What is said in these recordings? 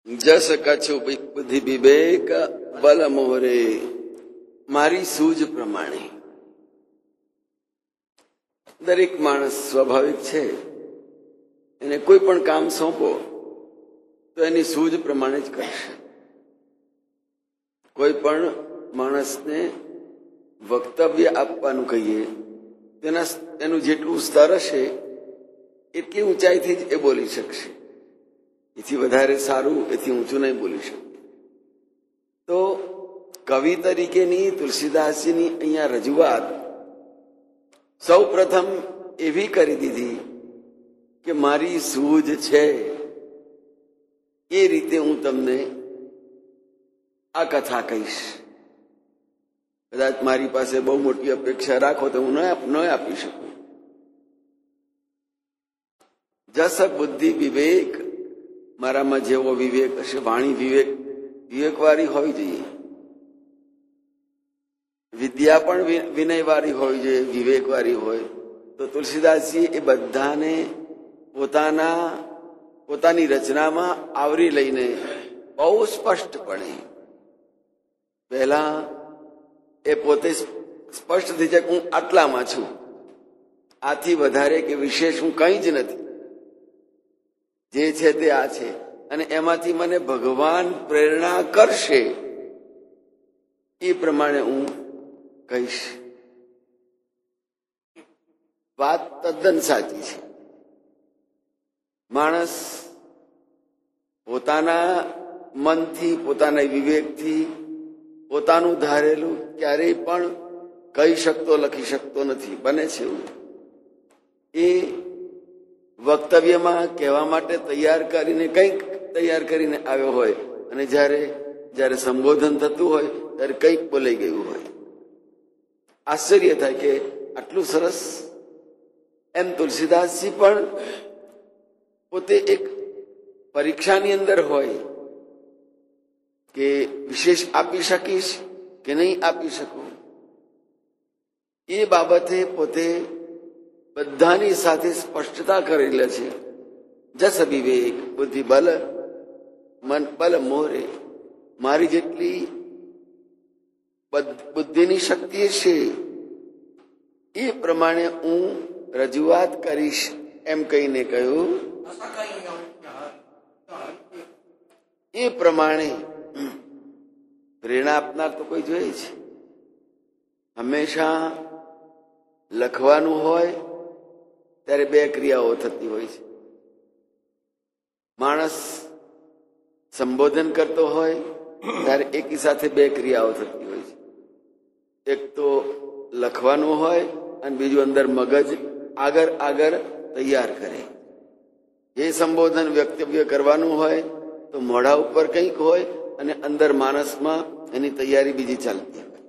જસ કछु બુદ્ધિ વિવેક બલ મોહરે, મારી સૂઝ પ્રમાણે. દરેક માણસ સ્વાભાવિક છે, એને કોઈ પણ કામ સોંપો તો એની સૂઝ પ્રમાણે જ કરશે. કોઈ પણ માણસને વક્તવ્ય આપવાનું કહીએ, એનું જેટલું સ્તર હશે એટલી ઊંચાઈથી જ એ બોલી શકશે. એથી વધારે સારું, એથી ઊંચું નહીં બોલી શકે. તો કવિ તરીકેની તુલસીદાસજીની અહીંયા રજૂઆત સૌ પ્રથમ એવી કરી દીધી કે મારી સૂઝ છે એ રીતે હું તમને આ કથા કહીશ. કદાચ મારી પાસે બહુ મોટી અપેક્ષા રાખો તો હું ન આપી શકું. જસ બુદ્ધિ વિવેક, મારામાં જેવો વિવેક હશે, વાણી વિવેકવાળી હોવી જોઈએ, વિદ્યા પણ વિનયવાળી હોવી જોઈએ, વિવેકવાળી હોય. તો તુલસીદાસજી એ બધાને પોતાની રચનામાં આવરી લઈને બહુ સ્પષ્ટપણે પહેલા એ પોતે સ્પષ્ટ થઈ જાય, હું આટલામાં છું, આથી વધારે કે વિશેષ હું કંઈ જ નથી, જે છે તે આ છે, અને એમાંથી મને ભગવાન પ્રેરણા કરશે એ પ્રમાણે હું કહીશ. વાત તદ્દન સાચી છે. માણસ પોતાના મનથી, પોતાના વિવેકથી પોતાનું ધારેલું ક્યારેય પણ કહી શકતો, લખી શકતો નથી. બને છે એવું એ વક્તવ્યમાં કહેવા માટે કંઈક તૈયાર કરીને આવ્યો હોય, અને જ્યારે સંબોધન થતું હોય ત્યારે કંઈક બોલાઈ ગયું હોય. આશ્ચર્ય થાય કે આટલું સરસ. એમ તુલસીદાસજી પણ પોતે એક પરીક્ષાની અંદર હોય કે વિશેષ આપી શકીશ કે નહીં આપી શકું. એ બાબતે પોતે બધાની સાથે સ્પષ્ટતા કરેલા છે. જસ વિવેક બુદ્ધિ બલ મન બલ મોરે, મારી જેટલી બુદ્ધિની શક્તિ છે એ પ્રમાણે હું રજૂઆત કરીશ એમ કહીને કહ્યું. એ પ્રમાણે પ્રેરણા આપનાર તો કોઈ જોઈએ છે. હંમેશા લખવાનું હોય ત્યારે બે ક્રિયાઓ થતી હોય છે. માણસ સંબોધન કરતો હોય ત્યારે એકી સાથે બે ક્રિયાઓ થતી હોય છે. એક તો લખવાનું હોય અને બીજું અંદર મગજ આગળ તૈયાર કરે. એ સંબોધન વ્યક્તવ્ય કરવાનું હોય તો મોઢા ઉપર કંઈક હોય અને અંદર માણસમાં એની તૈયારી બીજી ચાલતી હોય.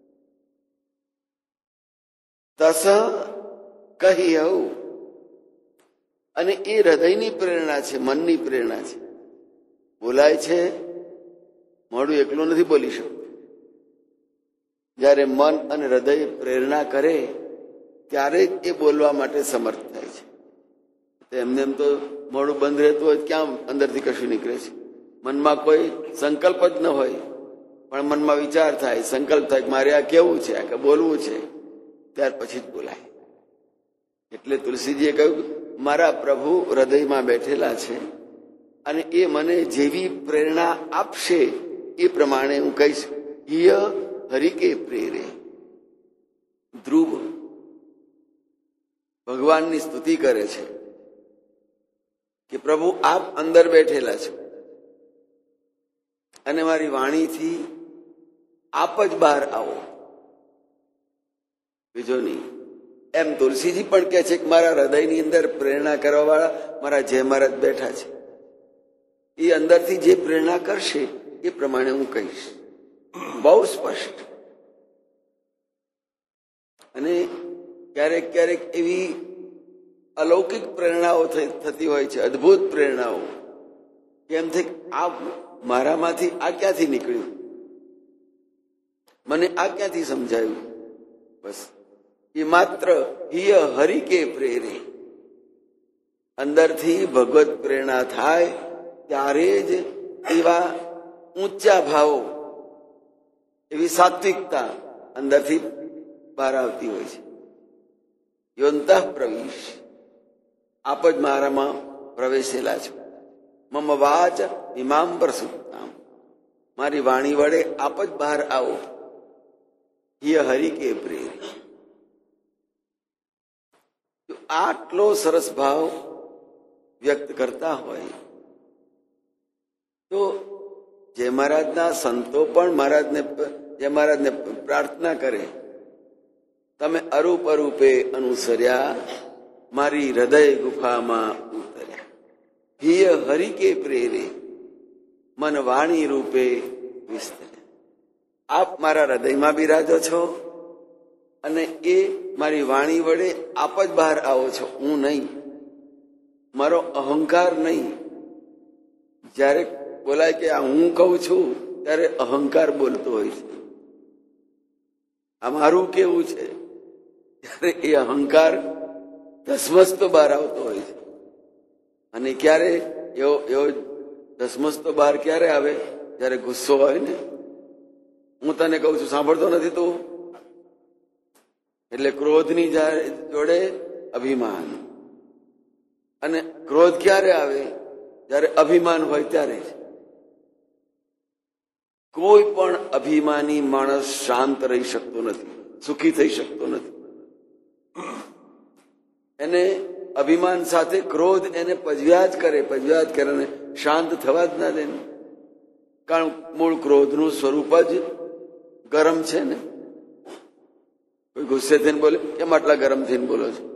તસ કહી આવું, અને એ હૃદયની પ્રેરણા છે, મનની પ્રેરણા છે. બોલાય છે, મોઢું એકલું નથી બોલી શકતું. જ્યારે મન અને હૃદય પ્રેરણા કરે ત્યારે જ એ બોલવા માટે સમર્થ થાય છે. એમને એમ તો મોઢું બંધ રહેતું હોય ક્યાં અંદરથી કશું નીકળે છે. મનમાં કોઈ સંકલ્પ જ ન હોય, પણ મનમાં વિચાર થાય, સંકલ્પ થાય, મારે આ કેવું છે, આ કે બોલવું છે, ત્યાર પછી જ બોલાય. એટલે તુલસીજીએ કહ્યું, મારા પ્રભુ હૃદયમાં બેઠેલા છે અને એ મને જેવી પ્રેરણા આપશે એ પ્રમાણે હું કહીશ. હિય હરિકે પ્રેરે. ધ્રુવ ભગવાનની સ્તુતિ કરે છે કે પ્રભુ આપ અંદર બેઠેલા છો અને મારી વાણીથી આપ જ બહાર આવો, બીજો નહીં. એમ તુલસીજી પણ કહે છે કે મારા હૃદયની અંદર પ્રેરણા કરવા વાળા મારા જય મહારાજ બેઠા છે. એ અંદરથી જે પ્રેરણા કરશે એ પ્રમાણે હું કહીશ. બહુ સ્પષ્ટ. અને ક્યારેક ક્યારેક એવી અલૌકિક પ્રેરણાઓ થતી હોય છે, અદભુત પ્રેરણાઓ. કેમ છે આ મારામાંથી આ ક્યાંથી નીકળ્યું, મને આ ક્યાંથી સમજાયું. બસ એ માત્ર હિય હરિકે પ્રેરે. અંદરથી ભગવત પ્રેરણા થાય ત્યારે જ એ એવા ઊંચા ભાવો, એવી સાત્વિકતા અંદરથી બહાર આવતી હોય છે. યોંતઃ પ્રવેશ, આપ જ મારામાં પ્રવેશેલા છો. મમ વાચ ઇમામ પ્રસુપ્તામ, મારી વાણી વડે આપ જ બહાર આવો. હિય હરિ કે પ્રેરી. આટલો સરસ ભાવ વ્યક્ત કરતા હોય તો જય મહારાજના સંતો પણ જય મહારાજને પ્રાર્થના કરે, તમે અરૂપ અરૂપે અનુસર્યા, મારી હૃદય ગુફામાં ઉતર્યા. હિય હરિ કે પ્રેરે, મન વાણી રૂપે વિસ્તર્યા. આપ મારા હૃદયમાં બિરાજો છો અને એ મારી વાણી વડે આપ જ બહાર આવો છો, હું નહીં, મારો અહંકાર નહીં. જ્યારે બોલાય કે આ હું કહું છું ત્યારે અહંકાર બોલતો હોય છે. આ મારું કેવું છે ત્યારે એ અહંકાર ધસમસતો બહાર આવતો હોય છે. અને ક્યારે એવો ધસમસતો બહાર ક્યારે આવે? જ્યારે ગુસ્સો હોય ને. હું તને કહું છું, સાંભળતો નથી તું? એટલે ક્રોધની જોડે અભિમાન. અને ક્રોધ ક્યારે આવે? જ્યારે અભિમાન હોય ત્યારે જ. કોઈ પણ અભિમાની માણસ શાંત રહી શકતો નથી, સુખી થઈ શકતો નથી. એને અભિમાન સાથે ક્રોધ એને પજવ્યા જ કરે ને શાંત થવા જ ના દે. કારણ મૂળ ક્રોધનું સ્વરૂપ જ ગરમ છે ને. કોઈ ગુસ્સે થઈને બોલે, કેમ આટલા ગરમ થઈને બોલો છો?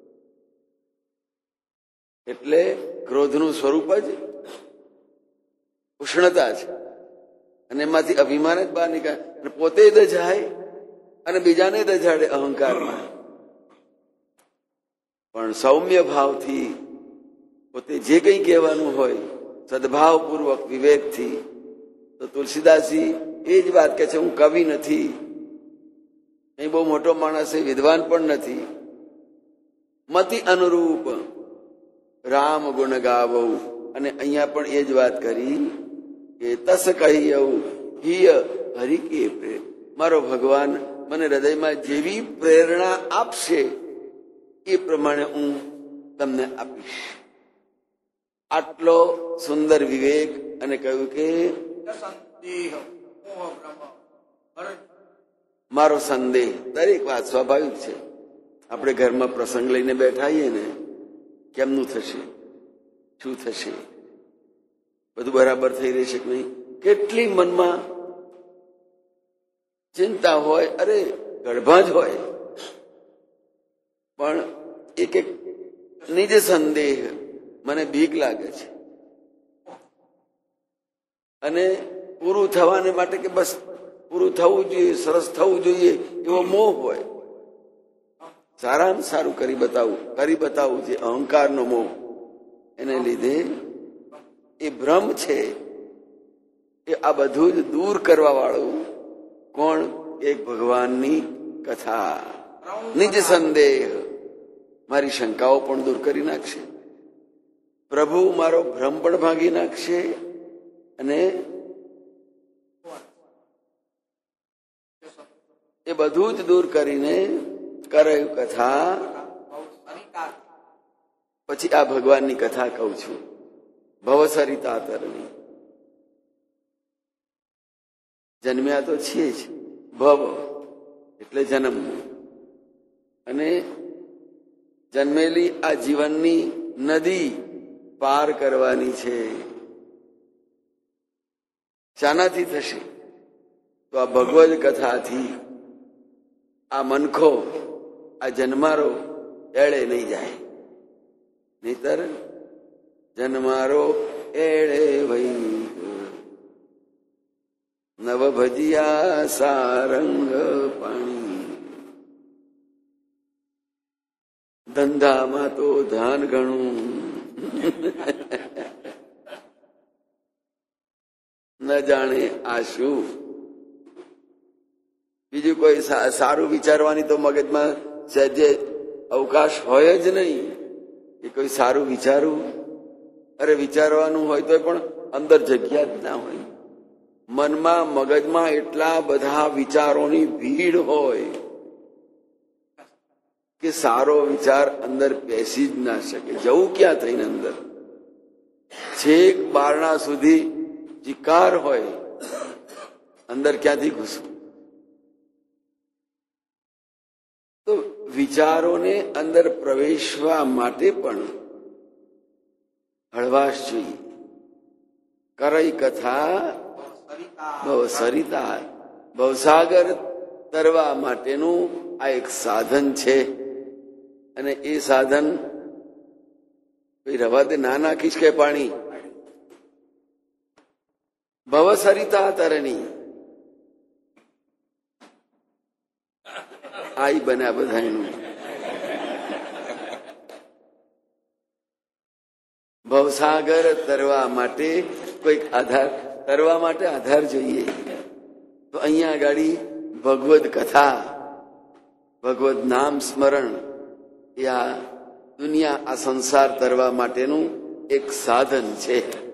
એટલે ક્રોધનું સ્વરૂપ જ ઉષ્ણતા છે. અને એમાંથી અભિમાન જ બહાર નીકળે, પોતે દજાય અને બીજાને દજાડે અહંકારમાં. પણ સૌમ્ય ભાવથી પોતે જે કંઈ કહેવાનું હોય સદભાવપૂર્વક વિવેકથી, તો તુલસીદાસજી એ જ વાત કહે છે, હું કવિ નથી, અહીં બહુ મોટો માણસ છે, વિદ્વાન પણ નથી. મતિ અનુરૂપ રામ ગુણ ગાવઉ. અને અહીંયા પણ એ જ વાત કરી કે તસ કહ્યું હિય હરિ કે પ્રેર, મારો ભગવાન મને હૃદયમાં જેવી પ્રેરણા આપશે એ પ્રમાણે હું તમને આપીશ. આટલો સુંદર વિવેક. અને કહ્યું કે મારો સંદેહ, દરેક વાત સ્વાભાવિક છે. આપણે ઘરમાં પ્રસંગ લઈને બેઠાઈએ ને, કેમનું થશે, શું થશે, બધું બરાબર થઈ રહેશે કે નહીં, કેટલી મનમાં ચિંતા હોય. અરે ગડભા જ હોય. પણ એક નિજ સંદેહ, મને બીક લાગે છે. અને પૂરું થવાને માટે કે બસ પૂરું થવું જોઈએ, સરસ થવું જોઈએ, એવો મોહ હોય. સારામાં સારું કરી બતાવવું છે, અહંકારનો મોહ. એને લીધે એ ભ્રમ છે. એ આ બધું જ દૂર કરવા વાળું કોણ? એક ભગવાનની કથા. નિજ સંદેહ, મારી શંકાઓ પણ દૂર કરી નાખશે. પ્રભુ મારો ભ્રમ પણ ભાંગી નાખશે. અને એ બધું જ દૂર કરીને કરાયું કથા. પછી આ ભગવાનની કથા કહું છું, ભવસરિતાતરની. જન્મ્યા તો છીએ જ, ભવ એટલે જન્મ. અને જન્મેલી આ જીવનની નદી પાર કરવાની છે. શાનાથી થશે? તો આ ભગવદ કથાથી. આ મનખો, આ જન્મારો એળે નહીં જાય. નહીતર જન્મારો એળે વહી નવ ભજિયા સારંગ પાણી. ધંધામાં તો ધ્યાન ઘણું ન જાણે આ શું. બીજું કોઈ સારું વિચારવાની તો મગજમાં સહેજે અવકાશ હોય જ નહીં. એ કોઈ સારું વિચારવું, અરે વિચારવાનું હોય તો પણ અંદર જગ્યા જ ના હોય. મનમાં મગજમાં એટલા બધા વિચારોની ભીડ હોય કે સારો વિચાર અંદર બેસી જ ના શકે. જવું ક્યાં થઈને અંદર? છેક બારણા સુધી ચિકાર હોય, અંદર ક્યાંથી ઘૂસવું? તો વિચારોને અંદર પ્રવેશવા માટે પણ હળવાશ જોઈએ. કરઈ કથા ભવસરિતા, ભવસાગર તરવા માટેનું આ એક સાધન છે. અને એ સાધન રવા દે, ના નાખીશ કે પાણી. ભવસરિતા તરણી આઈ બન્યા બધા એનું. ભવસાગર તરવા માટે કોઈક આધાર, તરવા માટે આધાર જોઈએ. તો અહીંયા આગળ ભગવદ કથા, ભગવદ નામ સ્મરણ એ આ દુનિયા, આ સંસાર તરવા માટેનું એક સાધન છે.